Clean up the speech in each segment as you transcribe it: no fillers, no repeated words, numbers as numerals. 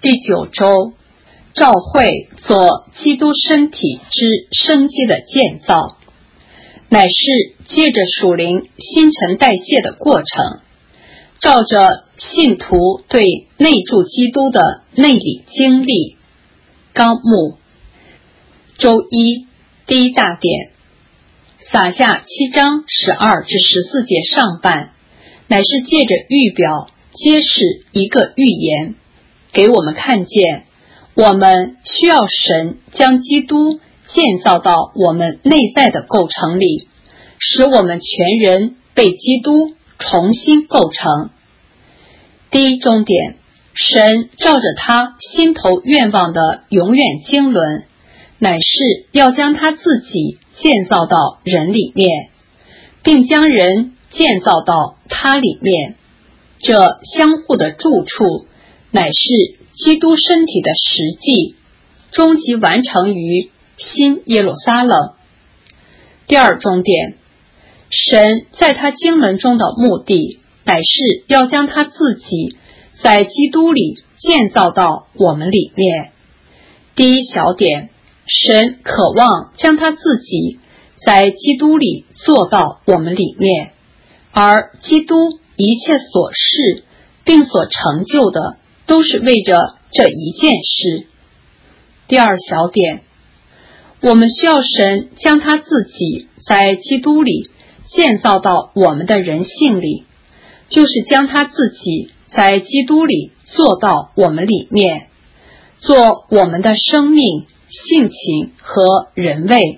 第9周，召会做基督身体之生机的建造，乃是借着属灵新陈代谢的过程，照着信徒对内住基督的内里经历。纲目：周一，第一大点，撒下7章12至14节上半，乃是借着预表揭示一个预言，给我们看见我们需要神将基督建造到我们内在的构成里，使我们全人被基督重新构成。第一中点，神照着他心头愿望的永远经纶，乃是要将他自己建造到人里面，并将人建造到他里面。这相互的住处乃是基督身体的实际，终极完成于新耶路撒冷。第二中点，神在他经纶中的目的，乃是要将他自己在基督里建造到我们里面。第一小点，神渴望将他自己在基督里做到我们里面，而基督一切所事并所成就的，都是为着这一件事。第二小点，我们需要神将他自己在基督里建造到我们的人性里，就是将他自己在基督里做到我们里面，做我们的生命、性情和人位。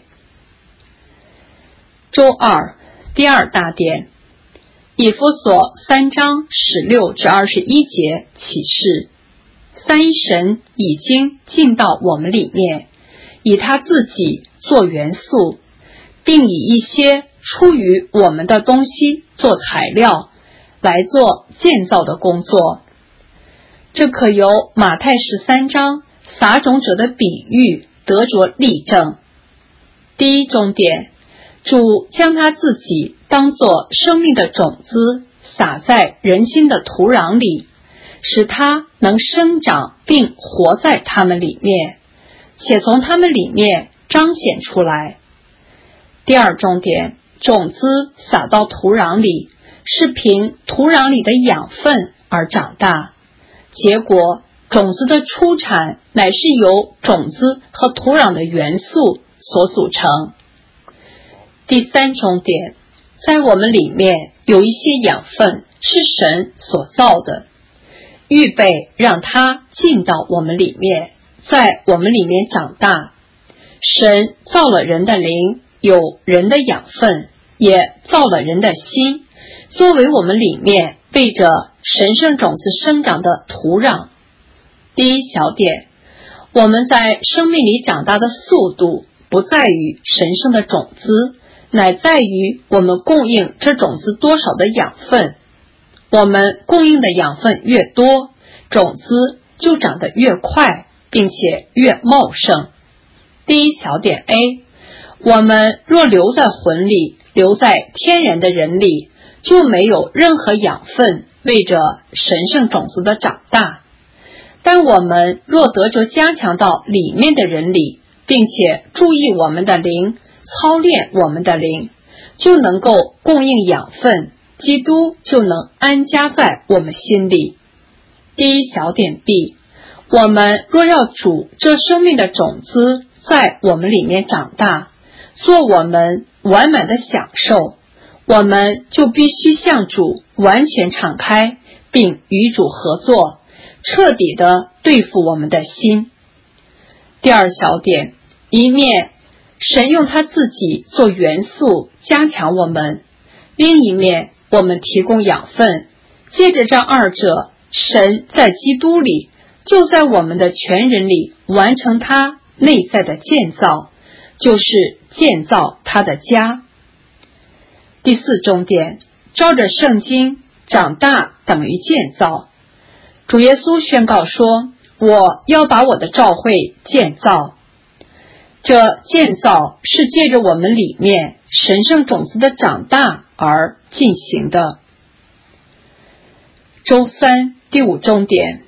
周二，第二大点，以弗所3章16至21节启示，三一神已经进到我们里面，以他自己做元素，并以一些出于我们的东西做材料，来做建造的工作。这可由马太13章撒种者的比喻得着例证。第一中点，主将他自己当作生命的种子撒在人心的土壤里，使它能生长并活在他们里面，且从他们里面彰显出来。第二重点，种子撒到土壤里，是凭土壤里的养分而长大，结果种子的出产乃是由种子和土壤的元素所组成。第三重点，在我们里面有一些养分是神所造的，预备让它进到我们里面，在我们里面长大。神造了人的灵，有人的养分，也造了人的心，作为我们里面背着神圣种子生长的土壤。第一小点，我们在生命里长大的速度不在于神圣的种子，乃在于我们供应这种子多少的养分。我们供应的养分越多，种子就长得越快，并且越茂盛。第一小点 A， 我们若留在魂里，留在天然的人里，就没有任何养分为着神圣种子的长大。但我们若得着加强到里面的人里，并且注意我们的灵，操练我们的灵，就能够供应养分，基督就能安家在我们心里。第一小点 B， 我们若要主这生命的种子在我们里面长大，做我们完满的享受，我们就必须向主完全敞开，并与主合作，彻底的对付我们的心。第二小点，一面神用他自己做元素加强我们，另一面我们提供养分，借着这二者，神在基督里，就在我们的全人里完成他内在的建造，就是建造他的家。第四重点，照着圣经，长大等于建造。主耶稣宣告说，我要把我的召会建造。这建造是借着我们里面神圣种子的长大而进行的。周三第五重点，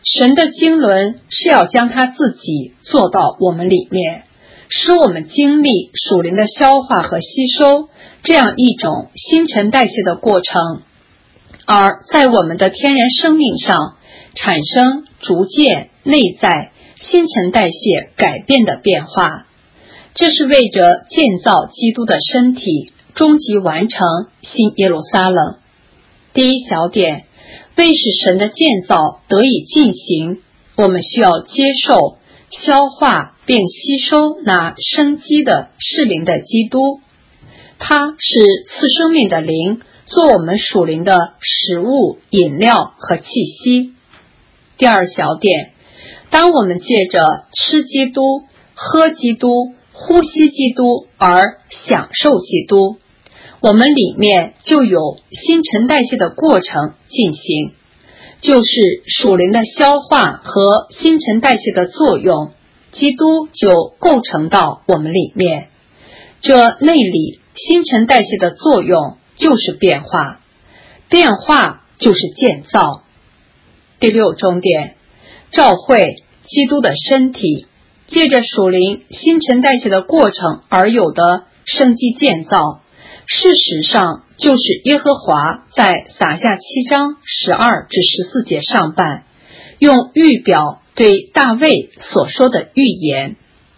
神的经纶是要将他自己做到我们里面，使我们经历属灵的消化和吸收这样一种新陈代谢的过程，而在我们的天然生命上产生逐渐内在新陈代谢改变的变化。这是为着建造基督的身体，终极完成新耶路撒冷。第一小点，为使神的建造得以进行，我们需要接受、消化并吸收那生机的是灵的基督，他是赐生命的灵，做我们属灵的食物、饮料和气息。第二小点，当我们借着吃基督、喝基督、呼吸基督而享受基督，我们里面就有新陈代谢的过程进行，就是属灵的消化和新陈代谢的作用，基督就构成到我们里面。这内里新陈代谢的作用就是变化，变化就是建造。第六重点，召会基督的身体，借着属灵新陈代谢的过程而有的生机建造，事实上就是耶和华在撒下7章12至14节上半用预表对大卫所说的预言。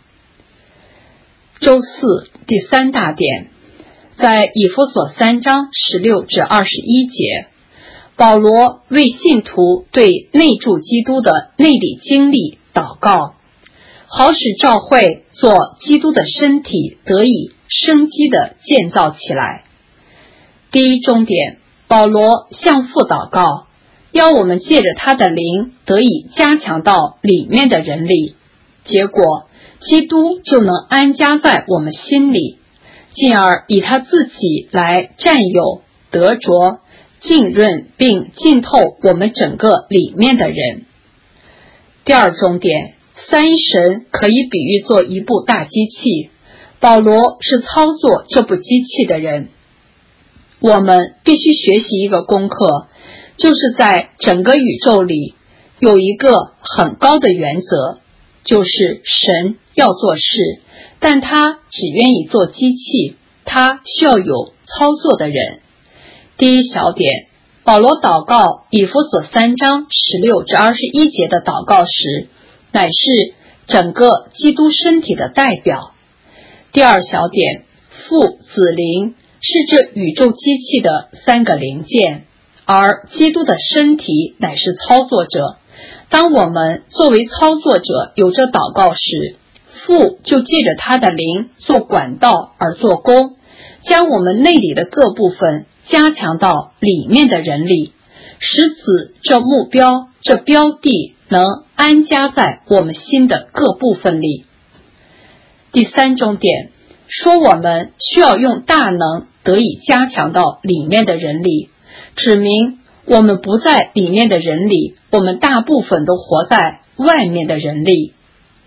周四第三大点，在以弗所3章16至21节，保罗为信徒对内住基督的内里经历祷告，好使教会做基督的身体得以生机的建造起来。第一重点，保罗向父祷告，要我们借着他的灵得以加强到里面的人里，结果基督就能安家在我们心里，进而以他自己来占有、得着、浸润并浸透我们整个里面的人。第二重点，三一神可以比喻作一部大机器，保罗是操作这部机器的人。我们必须学习一个功课，就是在整个宇宙里有一个很高的原则，就是神要做事，但他只愿意做机器，他需要有操作的人。第一小点，保罗祷告以弗所3章16至21节的祷告时，乃是整个基督身体的代表。第二小点，父、子、灵是这宇宙机器的3个零件，而基督的身体乃是操作者。当我们作为操作者有着祷告时，父就借着他的灵做管道而做工，将我们内里的各部分加强到里面的人里，使此这目标、这标的能安家在我们心的各部分里。第三重点，说我们需要用大能得以加强到里面的人里，指明我们不在里面的人里，我们大部分都活在外面的人里。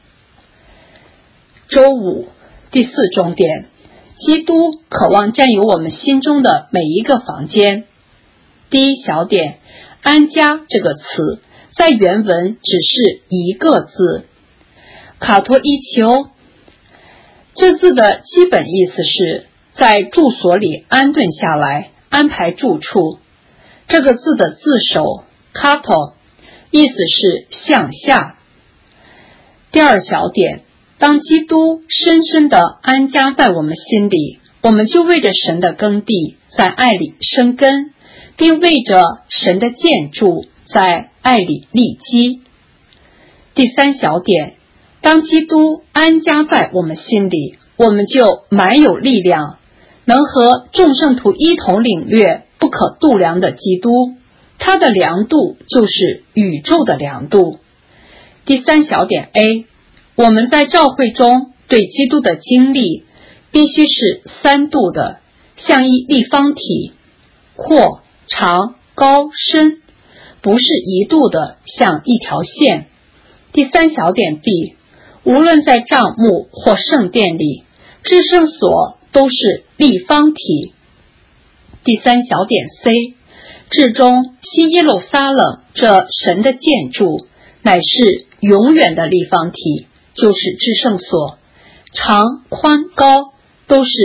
周五第四重点，基督渴望占有我们心中的每一个房间。第一小点，安家这个词在原文只是一个字，卡托伊奇欧。这字的基本意思是在住所里安顿下来，安排住处。这个字的字首卡托意思是向下。第二小点，当基督深深地安家在我们心里，我们就为着神的耕地在爱里生根，并为着神的建筑在爱里立基。第三小点，当基督安家在我们心里，我们就满有力量，能和众圣徒一同领略不可度量的基督，他的量度就是宇宙的量度。第三小点 A， 我们在教会中对基督的经历必须是3度的，像一立方体，阔、长、高、深，不是1度的，像一条线。第三小点 B， 无论在帐幕或圣殿里，至圣所都是立方体。第三小点 C， 至终新耶路撒冷这神的建筑乃是永远的立方体，就是至圣所，长宽高都是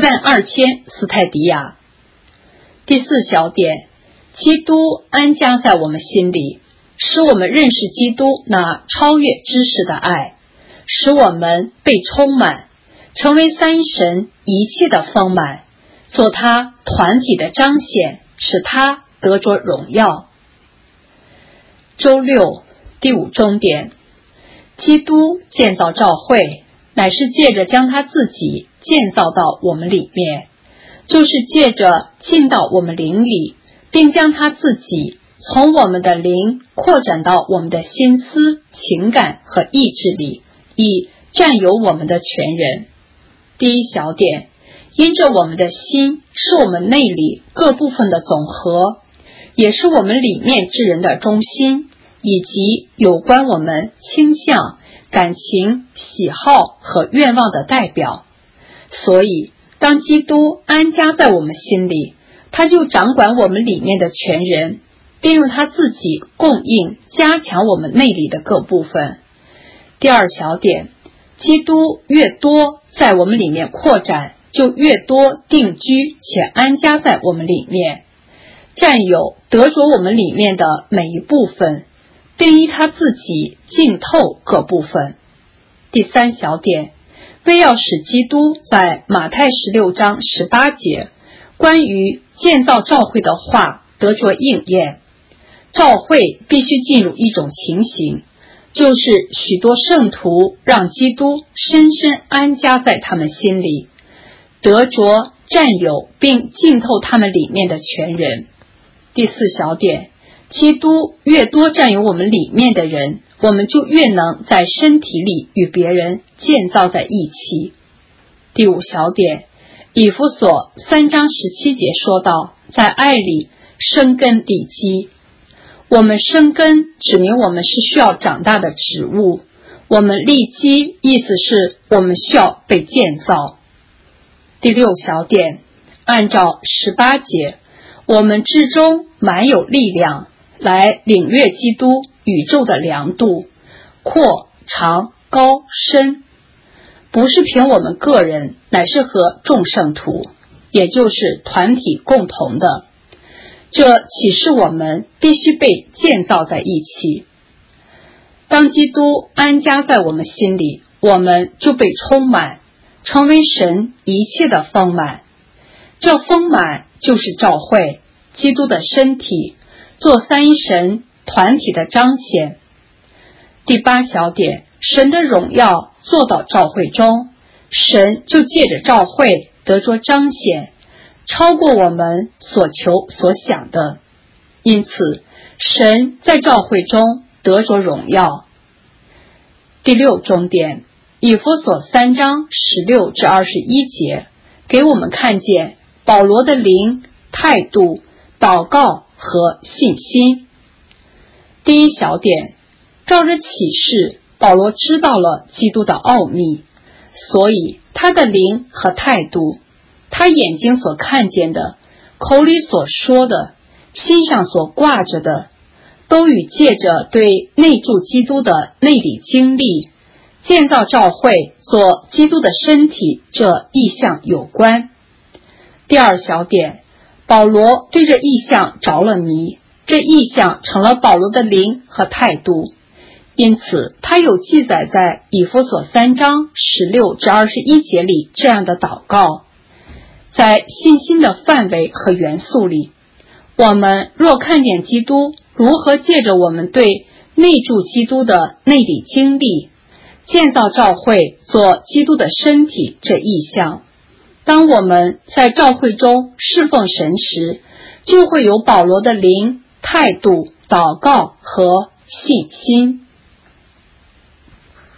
12000斯泰迪亚。第4小点，基督安家在我们心里，使我们认识基督那超越知识的爱，使我们被充满，成为三一神一切的丰满，做他团体的彰显，使他得着荣耀。周六第5中点，基督建造教会，乃是借着将他自己建造到我们里面，就是借着进到我们灵里，并将他自己从我们的灵扩展到我们的心思、情感和意志里，以占有我们的全人。第1小点，因着我们的心是我们内里各部分的总和，也是我们里面之人的中心，以及有关我们倾向、感情、喜好和愿望的代表。所以当基督安家在我们心里，他就掌管我们里面的全人，并用他自己供应加强我们内里的各部分。第2小点，基督越多在我们里面扩展，就越多定居且安家在我们里面，占有得着我们里面的每一部分，并依他自己浸透各部分。第3小点，为要使基督在马太16章18节关于建造教会的话得着应验，教会必须进入一种情形，就是许多圣徒让基督深深安家在他们心里，得着占有并浸透他们里面的全人。第4小点，基督越多占有我们里面的人，我们就越能在身体里与别人建造在一起。第5小点，以弗所3章17节说到，在爱里生根立基。我们生根指明我们是需要长大的植物，我们立基意思是我们需要被建造。第6小点，按照18节，我们至中满有力量，来领略基督宇宙的量度，阔长高深，不是凭我们个人，乃是和众圣徒，也就是团体共同的。这启示我们必须被建造在一起。当基督安家在我们心里，我们就被充满，成为神一切的丰满。这丰满就是教会，基督的身体，做三一神团体的彰显。第8小点，神的荣耀做到教会中，神就借着教会得着彰显，超过我们所求所想的，因此神在教会中得着荣耀。第6中点，以弗所3章16至21节给我们看见保罗的灵、态度、祷告和信心。第1小点，照着启示，保罗知道了基督的奥秘，所以他的灵和态度，他眼睛所看见的，口里所说的，心上所挂着的，都与借着对内住基督的内里经历，建造教会做基督的身体这意象有关。第2小点，保罗对这意象着了迷，这意象成了保罗的灵和态度，因此他有记载在以弗所3章16至21节里这样的祷告。在信心的范围和元素里，我们若看见基督如何借着我们对内住基督的内里经历，建造教会做基督的身体这意象，当我们在教会中侍奉神时，就会有保罗的灵、态度、祷告和信心。